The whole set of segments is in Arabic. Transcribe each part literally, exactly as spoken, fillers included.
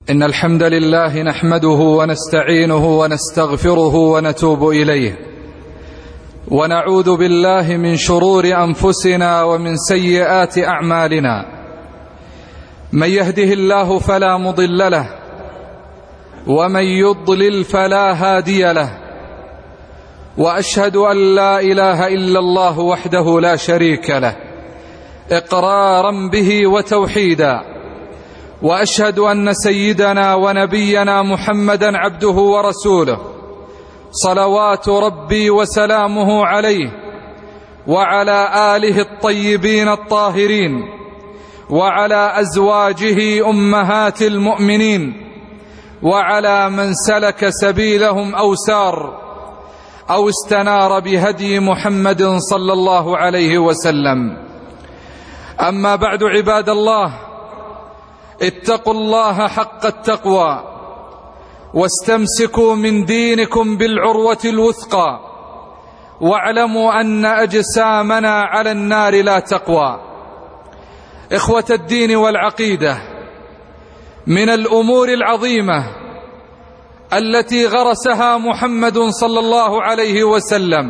إن الحمد لله نحمده ونستعينه ونستغفره ونتوب إليه، ونعوذ بالله من شرور أنفسنا ومن سيئات أعمالنا. من يهده الله فلا مضل له، ومن يضلل فلا هادي له، وأشهد أن لا إله إلا الله وحده لا شريك له إقرارا به وتوحيدا، وأشهد أن سيدنا ونبينا محمدا عبده ورسوله صلوات ربي وسلامه عليه وعلى آله الطيبين الطاهرين وعلى أزواجه أمهات المؤمنين وعلى من سلك سبيلهم أو سار أو استنار بهدي محمد صلى الله عليه وسلم. أما بعد، عباد الله، اتقوا الله حق التقوى واستمسكوا من دينكم بالعروة الوثقى، واعلموا أن أجسامنا على النار لا تقوى. إخوة الدين والعقيدة، من الأمور العظيمة التي غرسها محمد صلى الله عليه وسلم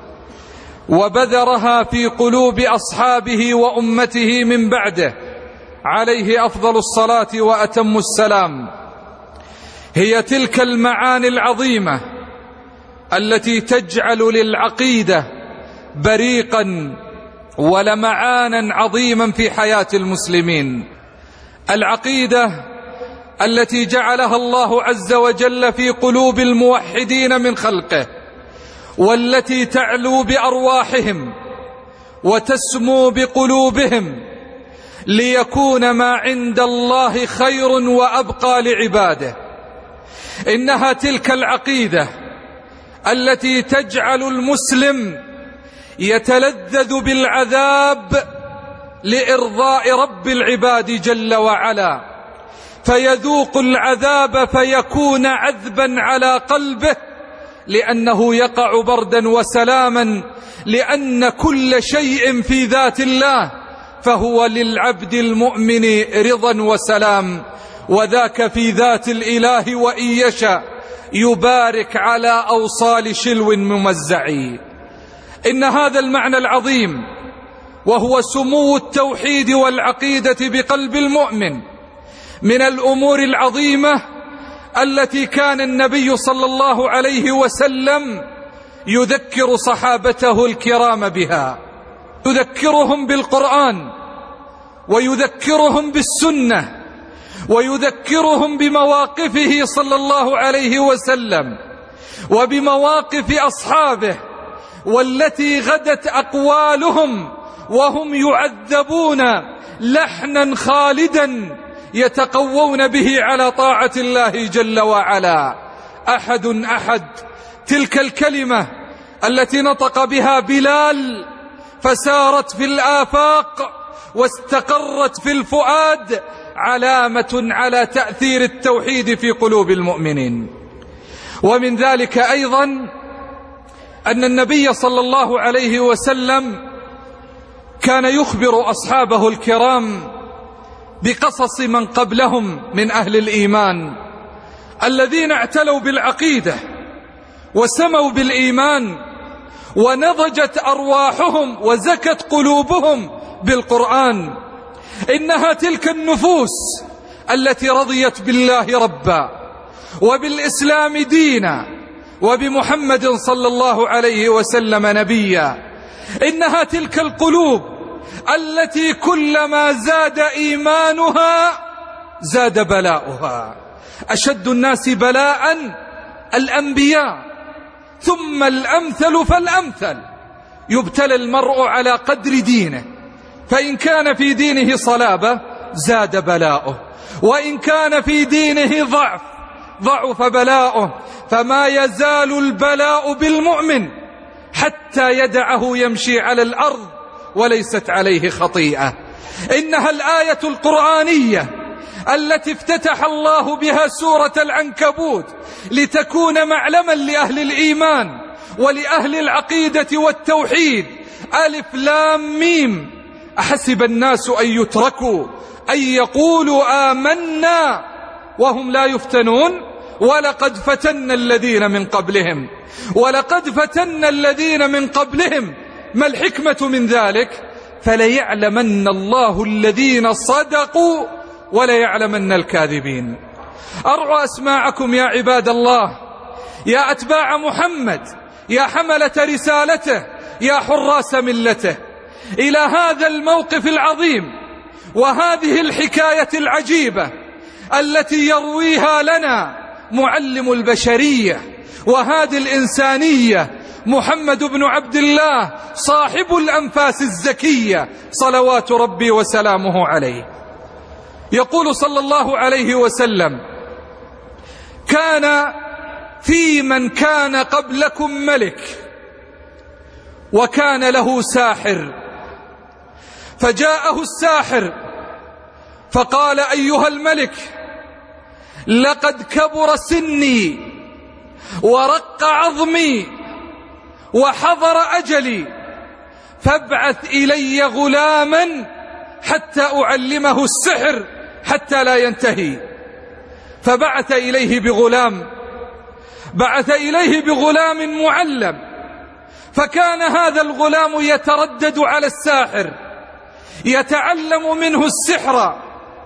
وبذرها في قلوب أصحابه وأمته من بعده عليه أفضل الصلاة وأتم السلام، هي تلك المعاني العظيمة التي تجعل للعقيدة بريقا ولمعانا عظيما في حياة المسلمين. العقيدة التي جعلها الله عز وجل في قلوب الموحدين من خلقه، والتي تعلو بأرواحهم وتسمو بقلوبهم ليكون ما عند الله خير وأبقى لعباده. إنها تلك العقيدة التي تجعل المسلم يتلذذ بالعذاب لإرضاء رب العباد جل وعلا، فيذوق العذاب فيكون عذبا على قلبه، لأنه يقع بردا وسلاما، لأن كل شيء في ذات الله فهو للعبد المؤمن رضا وسلام، وذاك في ذات الإله وإن يشاء يبارك على أوصال شلو ممزع. إن هذا المعنى العظيم، وهو سمو التوحيد والعقيدة بقلب المؤمن، من الأمور العظيمة التي كان النبي صلى الله عليه وسلم يذكر صحابته الكرام بها، يذكرهم بالقرآن، ويذكرهم بالسنة، ويذكرهم بمواقفه صلى الله عليه وسلم وبمواقف أصحابه، والتي غدت أقوالهم وهم يعذبون لحنا خالدا يتقوون به على طاعة الله جل وعلا. أحد أحد تلك الكلمة التي نطق بها بلال فسارت في الآفاق واستقرت في الفؤاد، علامة على تأثير التوحيد في قلوب المؤمنين. ومن ذلك أيضا أن النبي صلى الله عليه وسلم كان يخبر أصحابه الكرام بقصص من قبلهم من أهل الإيمان الذين اعتلوا بالعقيدة وسموا بالإيمان، ونضجت أرواحهم وزكت قلوبهم بالقرآن. إنها تلك النفوس التي رضيت بالله ربا، وبالإسلام دينا، وبمحمد صلى الله عليه وسلم نبيا. إنها تلك القلوب التي كلما زاد إيمانها زاد بلاؤها. أشد الناس بلاء الأنبياء، ثم الأمثل فالأمثل. يبتلى المرء على قدر دينه، فإن كان في دينه صلابة زاد بلاؤه، وإن كان في دينه ضعف ضعف بلاؤه. فما يزال البلاء بالمؤمن حتى يدعه يمشي على الأرض وليست عليه خطيئة. إنها الآية القرآنية التي افتتح الله بها سورة العنكبوت لتكون معلما لأهل الإيمان ولأهل العقيدة والتوحيد. ألف لام ميم، أحسب الناس أن يتركوا أن يقولوا آمنا وهم لا يفتنون؟ ولقد فتنا الذين من قبلهم ولقد فتنا الذين من قبلهم. ما الحكمة من ذلك؟ فليعلمن الله الذين صدقوا وليعلمن الكاذبين. أرعوا أسماعكم يا عباد الله، يا أتباع محمد، يا حملة رسالته، يا حراس ملته، إلى هذا الموقف العظيم وهذه الحكاية العجيبة التي يرويها لنا معلم البشرية وهذه الإنسانية محمد بن عبد الله صاحب الأنفاس الزكية صلوات ربي وسلامه عليه. يقول صلى الله عليه وسلم: كان في من كان قبلكم ملك وكان له ساحر، فجاءه الساحر فقال: أيها الملك، لقد كبر سني ورق عظمي وحضر أجلي، فابعث إلي غلاما حتى أعلمه السحر حتى لا ينتهي. فبعث إليه بغلام بعث إليه بغلام معلم، فكان هذا الغلام يتردد على الساحر، يتعلم منه السحر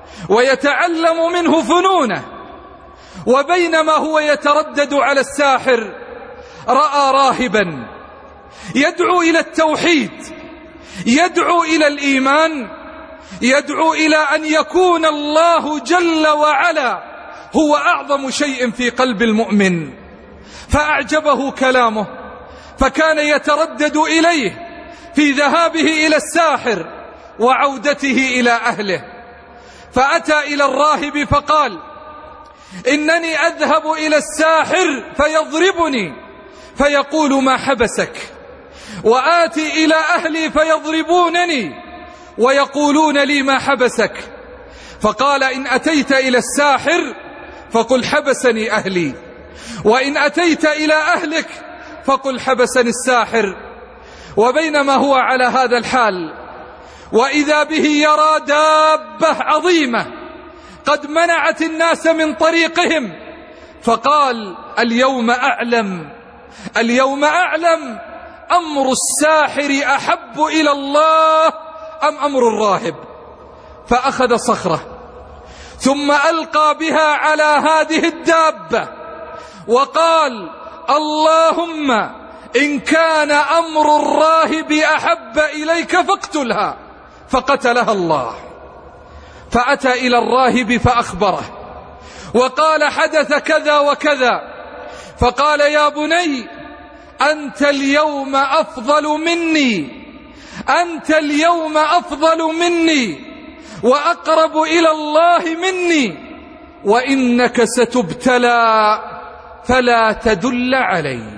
ويتعلم منه فنونه. وبينما هو يتردد على الساحر رأى راهبا يدعو إلى التوحيد، يدعو إلى الإيمان، يدعو إلى أن يكون الله جل وعلا هو أعظم شيء في قلب المؤمن. فأعجبه كلامه، فكان يتردد إليه في ذهابه إلى الساحر وعودته إلى أهله. فأتى إلى الراهب فقال: إنني أذهب إلى الساحر فيضربني فيقول: ما حبسك؟ وآتي إلى أهلي فيضربونني ويقولون لي: ما حبسك؟ فقال: إن أتيت إلى الساحر فقل: حبسني أهلي، وإن أتيت إلى أهلك فقل: حبسني الساحر. وبينما هو على هذا الحال وإذا به يرى دابة عظيمة قد منعت الناس من طريقهم، فقال: اليوم أعلم اليوم أعلم أمر الساحر أحب إلى الله أم أمر الراهب. فأخذ صخرة ثم ألقى بها على هذه الدابة وقال: اللهم إن كان أمر الراهب أحب إليك فاقتلها، فقتلها الله. فأتى إلى الراهب فأخبره وقال: حدث كذا وكذا. فقال: يا بني، أنت اليوم أفضل مني أنت اليوم أفضل مني وأقرب إلى الله مني، وإنك ستبتلى فلا تدل علي.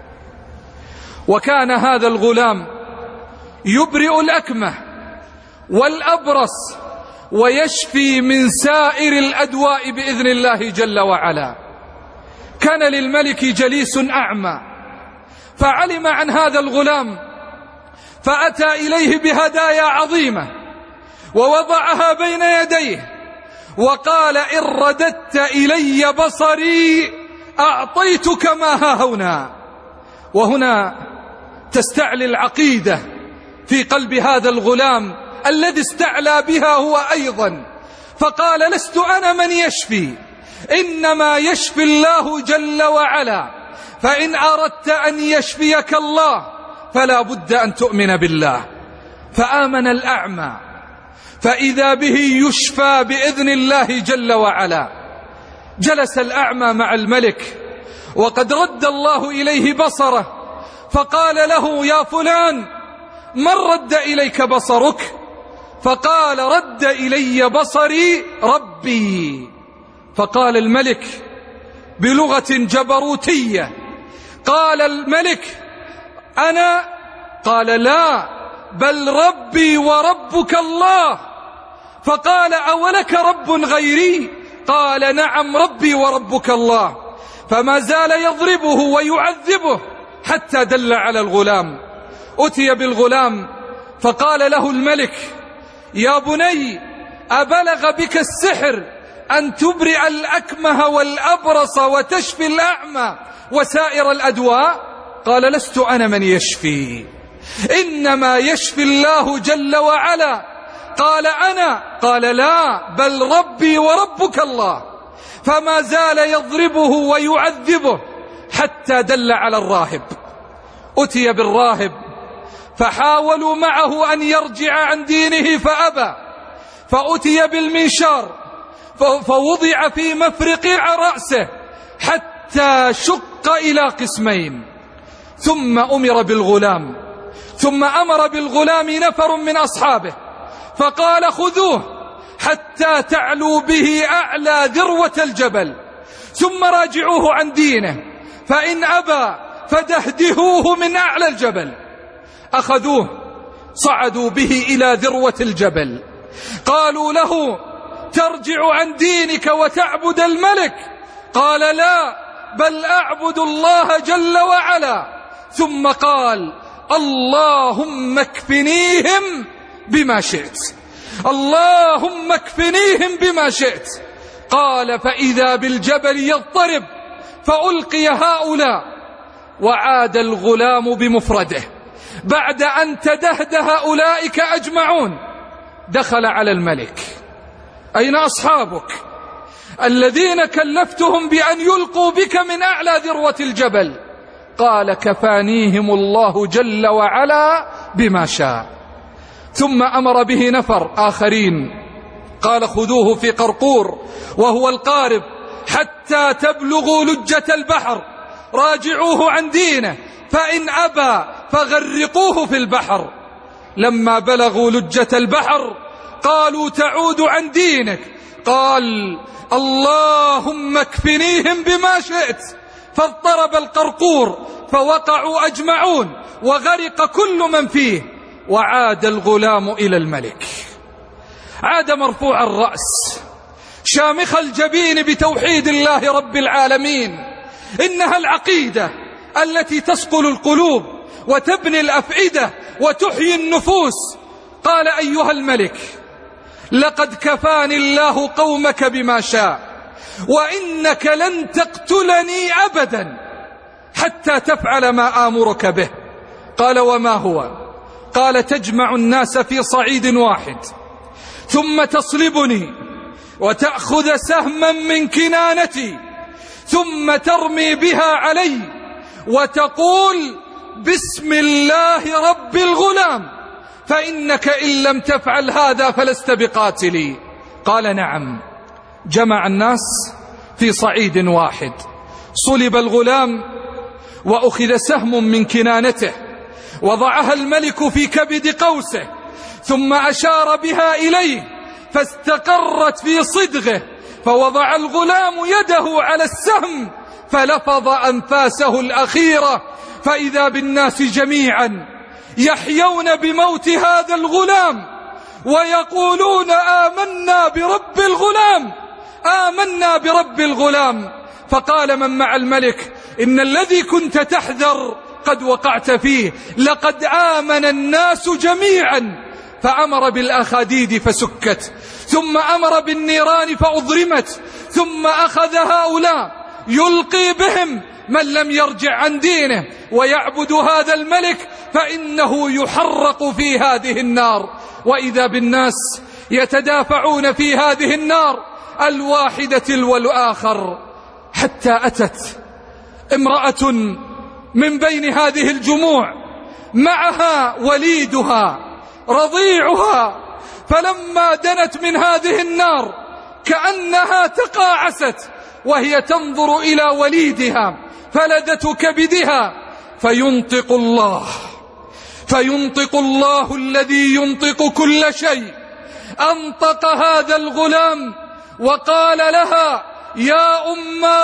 وكان هذا الغلام يبرئ الأكمه والأبرص ويشفي من سائر الأدواء بإذن الله جل وعلا. كان للملك جليس أعمى فعلم عن هذا الغلام، فأتى إليه بهدايا عظيمة ووضعها بين يديه وقال: إن رددت إلي بصري أعطيتك ما ها هنا. وهنا تستعلي العقيدة في قلب هذا الغلام الذي استعلى بها هو أيضا، فقال: لست أنا من يشفي، إنما يشفي الله جل وعلا، فإن أردت أن يشفيك الله فلا بد أن تؤمن بالله. فآمن الأعمى فإذا به يشفى بإذن الله جل وعلا. جلس الأعمى مع الملك وقد رد الله إليه بصره، فقال له: يا فلان، من رد إليك بصرك؟ فقال: رد إلي بصري ربي. فقال الملك بلغة جبروتية، قال الملك: أنا؟ قال: لا، بل ربي وربك الله. فقال: أولك رب غيري؟ قال: نعم، ربي وربك الله. فما زال يضربه ويعذبه حتى دل على الغلام. أتي بالغلام فقال له الملك: يا بني، أبلغ بك السحر أن تبرئ الأكمه والأبرص وتشفي الأعمى وسائر الأدواء؟ قال لست أنا من يشفي، إنما يشفي الله جل وعلا. قال أنا؟ قال لا، بل ربي وربك الله. فما زال يضربه ويعذبه حتى دل على الراهب. أتي بالراهب فحاولوا معه أن يرجع عن دينه فأبى، فأتي بالمنشار فوضع في مفرق رأسه حتى شق إلى قسمين، ثم أمر بالغلام، ثم أمر بالغلام نفر من أصحابه فقال خذوه حتى تعلوا به أعلى ذروة الجبل، ثم راجعوه عن دينه، فإن أبى فدهدهوه من أعلى الجبل. أخذوه صعدوا به إلى ذروة الجبل، قالوا له ترجع عن دينك وتعبد الملك؟ قال لا، بل أعبد الله جل وعلا. ثم قال اللهم اكفنيهم بما شئت، اللهم اكفنيهم بما شئت. قال فإذا بالجبل يضطرب فألقي هؤلاء، وعاد الغلام بمفرده بعد أن تدهده أولئك أجمعون. دخل على الملك: أين أصحابك الذين كلفتهم بأن يلقوا بك من أعلى ذروة الجبل؟ قال كفانيهم الله جل وعلا بما شاء. ثم أمر به نفر آخرين، قال خذوه في قرقور وهو القارب حتى تبلغوا لجة البحر، راجعوه عن دينه، فإن أبى فغرقوه في البحر. لما بلغوا لجة البحر قالوا تعود عن دينك؟ قال اللهم اكفنيهم بما شئت. فاضطرب القرقور فوقعوا أجمعون وغرق كل من فيه، وعاد الغلام إلى الملك. عاد مرفوع الرأس شامخ الجبين بتوحيد الله رب العالمين. إنها العقيدة التي تصقل القلوب وتبني الأفئدة وتحيي النفوس. قال أيها الملك لقد كفاني الله قومك بما شاء، وإنك لن تقتلني أبدا حتى تفعل ما آمرك به. قال وما هو؟ قال تجمع الناس في صعيد واحد، ثم تصلبني وتأخذ سهما من كنانتي، ثم ترمي بها علي وتقول بسم الله رب الغلام، فإنك إن لم تفعل هذا فلست بقاتلي. قال نعم. جمع الناس في صعيد واحد، صلب الغلام وأخذ سهم من كنانته، وضعها الملك في كبد قوسه، ثم أشار بها إليه فاستقرت في صدغه، فوضع الغلام يده على السهم فلفظ أنفاسه الأخيرة، فإذا بالناس جميعا يحيون بموت هذا الغلام ويقولون آمنا برب الغلام، آمنا برب الغلام. فقال من مع الملك إن الذي كنت تحذر قد وقعت فيه، لقد آمن الناس جميعا. فأمر بالأخاديد فسكت، ثم أمر بالنيران فأضرمت، ثم أخذ هؤلاء يلقي بهم من لم يرجع عن دينه ويعبد هذا الملك فإنه يحرق في هذه النار. وإذا بالناس يتدافعون في هذه النار الواحدة تلو الآخر، حتى أتت امرأة من بين هذه الجموع معها وليدها رضيعها، فلما دنت من هذه النار كأنها تقاعست وهي تنظر إلى وليدها فلدة كبدها، فينطق الله فينطق الله الذي ينطق كل شيء، أنطق هذا الغلام وقال لها يا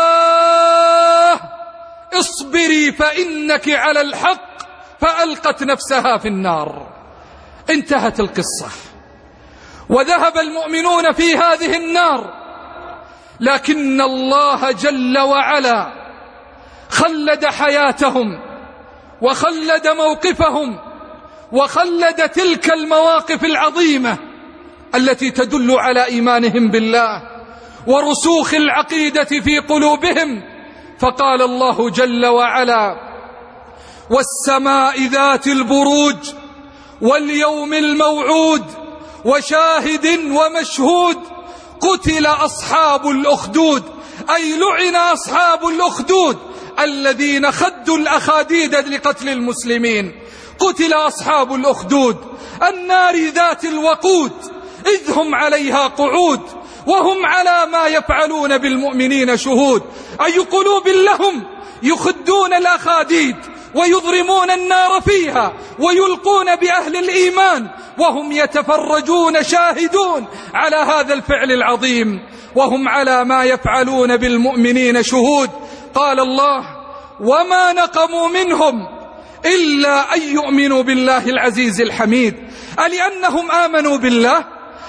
أماه اصبري فإنك على الحق، فألقت نفسها في النار. انتهت القصة، وذهب المؤمنون في هذه النار، لكن الله جل وعلا خلد حياتهم وخلد موقفهم وخلد تلك المواقف العظيمة التي تدل على إيمانهم بالله ورسوخ العقيدة في قلوبهم. فقال الله جل وعلا: والسماء ذات البروج واليوم الموعود وشاهد ومشهود قتل أصحاب الأخدود، أي لعن أصحاب الأخدود الذين خدوا الأخاديد لقتل المسلمين. قتل أصحاب الأخدود النار ذات الوقود إذ هم عليها قعود وهم على ما يفعلون بالمؤمنين شهود. أي قلوب لهم يخدون الأخاديد ويضرمون النار فيها ويلقون بأهل الإيمان وهم يتفرجون شاهدون على هذا الفعل العظيم، وهم على ما يفعلون بالمؤمنين شهود. قال الله: وما نقموا منهم إلا أن يؤمنوا بالله العزيز الحميد. ألأنهم آمنوا بالله؟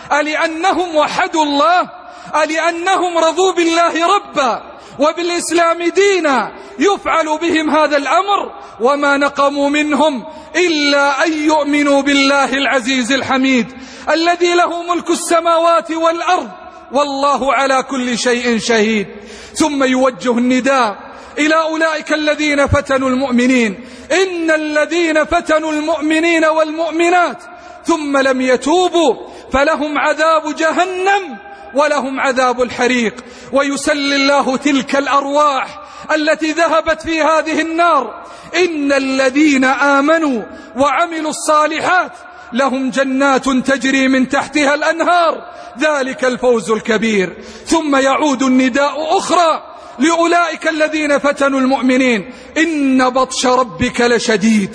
ألأنهم وحدوا الله؟ ألأنهم رضوا بالله ربا وبالإسلام دينا يفعل بهم هذا الأمر؟ وما نقموا منهم إلا أن يؤمنوا بالله العزيز الحميد الذي له ملك السماوات والأرض والله على كل شيء شهيد. ثم يوجه النداء إلى أولئك الذين فتنوا المؤمنين: إن الذين فتنوا المؤمنين والمؤمنات ثم لم يتوبوا فلهم عذاب جهنم ولهم عذاب الحريق. ويسلي الله تلك الأرواح التي ذهبت في هذه النار: إن الذين آمنوا وعملوا الصالحات لهم جنات تجري من تحتها الأنهار ذلك الفوز الكبير. ثم يعود النداء أخرى لأولئك الذين فتنوا المؤمنين: إن بطش ربك لشديد،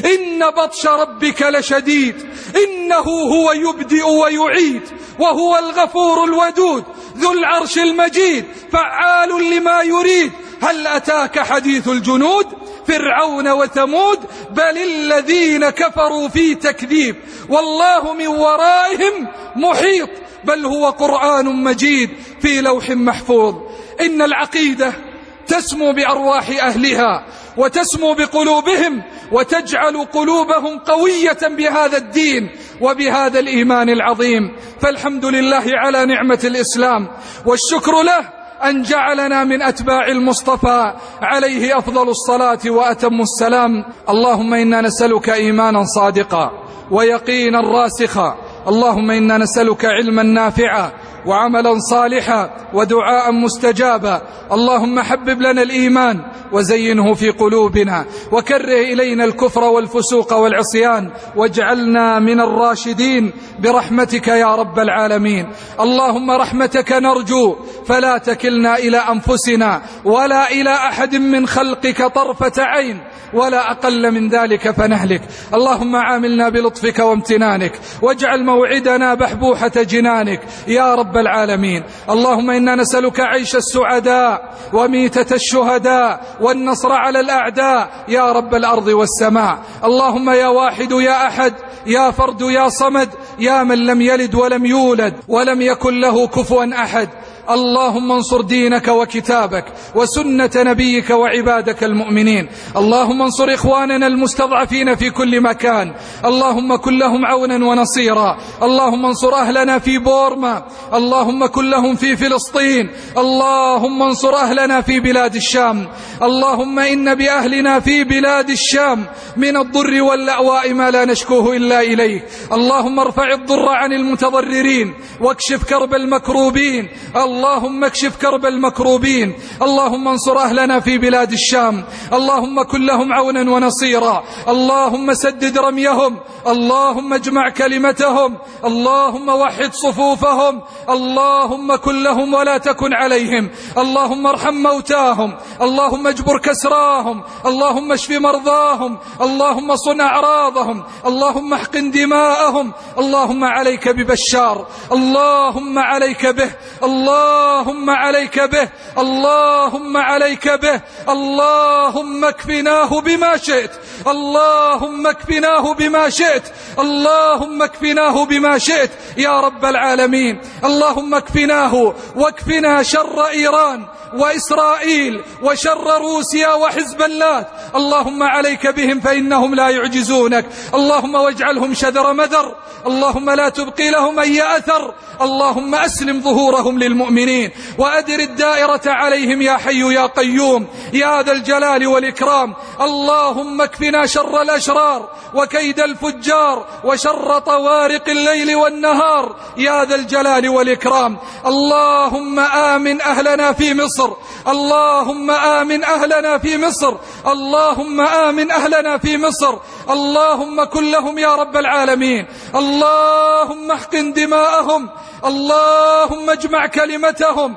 إن بطش ربك لشديد، إنه هو يبدئ ويعيد وهو الغفور الودود ذو العرش المجيد فعال لما يريد. هل أتاك حديث الجنود فرعون وثمود بل الذين كفروا في تكذيب والله من ورائهم محيط بل هو قرآن مجيد في لوح محفوظ. إن العقيدة تسمو بأرواح أهلها وتسمو بقلوبهم وتجعل قلوبهم قوية بهذا الدين وبهذا الإيمان العظيم. فالحمد لله على نعمة الإسلام والشكر له أن جعلنا من أتباع المصطفى عليه أفضل الصلاة وأتم السلام. اللهم إنا نسألك إيمانا صادقا ويقينا راسخا، اللهم إنا نسألك علما نافعا وعملا صالحا ودعاء مستجابا. اللهم حبب لنا الإيمان وزينه في قلوبنا وكره إلينا الكفر والفسوق والعصيان واجعلنا من الراشدين برحمتك يا رب العالمين. اللهم رحمتك نرجو فلا تكلنا إلى أنفسنا ولا إلى أحد من خلقك طرفة عين ولا أقل من ذلك فنهلك. اللهم عاملنا بلطفك وامتنانك واجعل موعدنا بحبوحة جنانك يا رب العالمين. اللهم إنا نسألك عيش السعداء وميتة الشهداء والنصر على الأعداء يا رب الأرض والسماء. اللهم يا واحد يا أحد يا فرد يا صمد يا من لم يلد ولم يولد ولم يكن له كفوا أحد، اللهم انصر دينك وكتابك وسنة نبيك وعبادك المؤمنين. اللهم انصر إخواننا المستضعفين في كل مكان، اللهم كن لهم عونا ونصيرا. اللهم انصر أهلنا في بورما، اللهم كن لهم في فلسطين، اللهم انصر أهلنا في بلاد الشام. اللهم إن بأهلنا في بلاد الشام من الضر واللأواء ما لا نشكوه إلا إليك. اللهم ارفع الضر عن المتضررين واكشف كرب المكروبين، اللهم اكشف كرب المكروبين. اللهم انصر أهلنا في بلاد الشام، اللهم كن لهم عونا ونصيرا. اللهم سدد رميهم، اللهم اجمع كلمتهم، اللهم وحد صفوفهم، اللهم كن لهم ولا تكن عليهم. اللهم ارحم موتاهم، اللهم اجبر كسراهم، اللهم اشف مرضاهم، اللهم صن أعراضهم، اللهم احقن دماءهم. اللهم عليك ببشار، اللهم عليك به، اللهم عليك به، اللهم عليك به، اللهم اكفناه بما شئت، اللهم اكفناه بما شئت، اللهم اكفناه بما شئت يا رب العالمين. اللهم اكفناه واكفنا شر إيران وإسرائيل وشر روسيا وحزب الله. اللهم عليك بهم فإنهم لا يعجزونك. اللهم واجعلهم شذر مذر. اللهم لا تبقي لهم أي أثر. اللهم أسلم ظهورهم للمؤمنين وأدر الدائرة عليهم يا حي يا قيوم يا ذا الجلال والإكرام. اللهم اكفنا شر الأشرار وكيد الفجار وشر طوارق الليل والنهار يا ذا الجلال والإكرام. اللهم آمن أهلنا في مصر. اللهم آمن أهلنا في مصر. اللهم آمن أهلنا في مصر. اللهم كن لهم يا رب العالمين. اللهم احقن دماءهم. اللهم اجمع كلمتهم.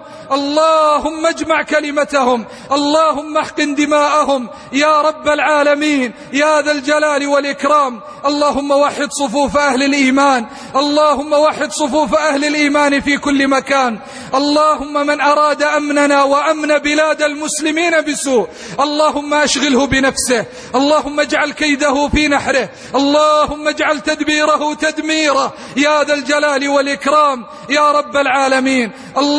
اللهم اجمع كلمتهم. اللهم احقن دماءهم يا رب العالمين يا ذا الجلال والإكرام. اللهم وحد صفوف أهل الإيمان. اللهم وحد صفوف أهل الإيمان في كل مكان. اللهم من أراد أمننا وأمن بلاد المسلمين بسوء اللهم أشغله بنفسه. اللهم اجعل كيده في نحره. اللهم اجعل تدبيره تدميره يا ذا الجلال والإكرام يا رب العالمين.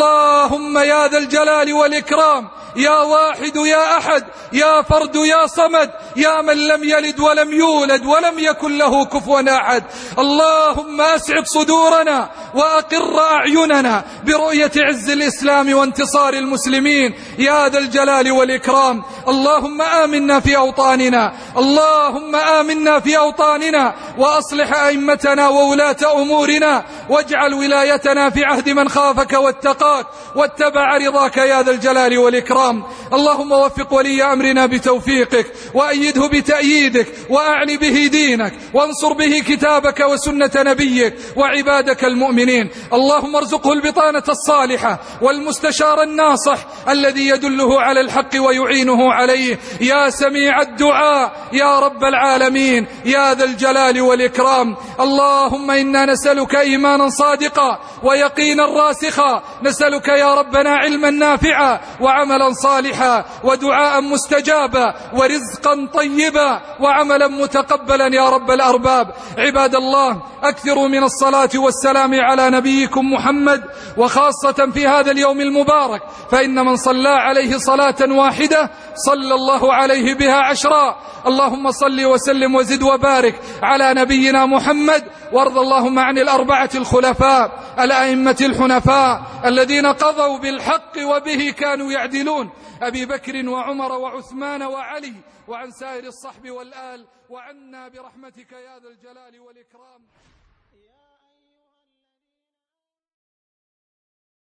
اللهم يا ذا الجلال والإكرام يا واحد يا أحد يا فرد يا صمد يا من لم يلد ولم يولد ولم يكن له كفوا أحد. اللهم أسعد صدورنا وأقر أعيننا برؤية عز الإسلام وانتصار المسلمين يا ذا الجلال والإكرام. اللهم آمنا في أوطاننا. اللهم آمنا في أوطاننا وأصلح أئمتنا وولاة أمورنا واجعل ولايتنا في عهد من خافك واتقاك واتبع رضاك يا ذا الجلال والإكرام. اللهم وفق ولي أمرنا بتوفيقك وأيده بتأييدك وأعل به دينك وانصر به كتابك وسنة نبيك وعبادك المؤمنين. اللهم ارزقه البطانة الصالحة والمستشار الناصح الذي يدله على الحق ويعينه عليه يا سميع الدعاء يا رب العالمين يا ذا الجلال والإكرام. اللهم إنا نسألك إيمانا صادقا ويقينا راسخا. نسألك يا ربنا علما نافعا وعملا صالحا ودعاء مستجابا ورزقا طيبا وعملا متقبلا يا رب الأرباب. عباد الله أكثروا من الصلاة والسلام على نبيكم محمد وخاصة في هذا اليوم المبارك فإن من صلى عليه صلاة واحدة صلى الله عليه بها عشرا. اللهم صل وسلم وزد وبارك على نبينا محمد. وارض اللهم عن الأربعة الخلفاء الأئمة الحنفاء الذين قضوا بالحق وبه كانوا يعدلون أبي بكر وعمر وعثمان وعلي وعن سائر الصحب والآل وعنا برحمتك يا ذا الجلال والإكرام.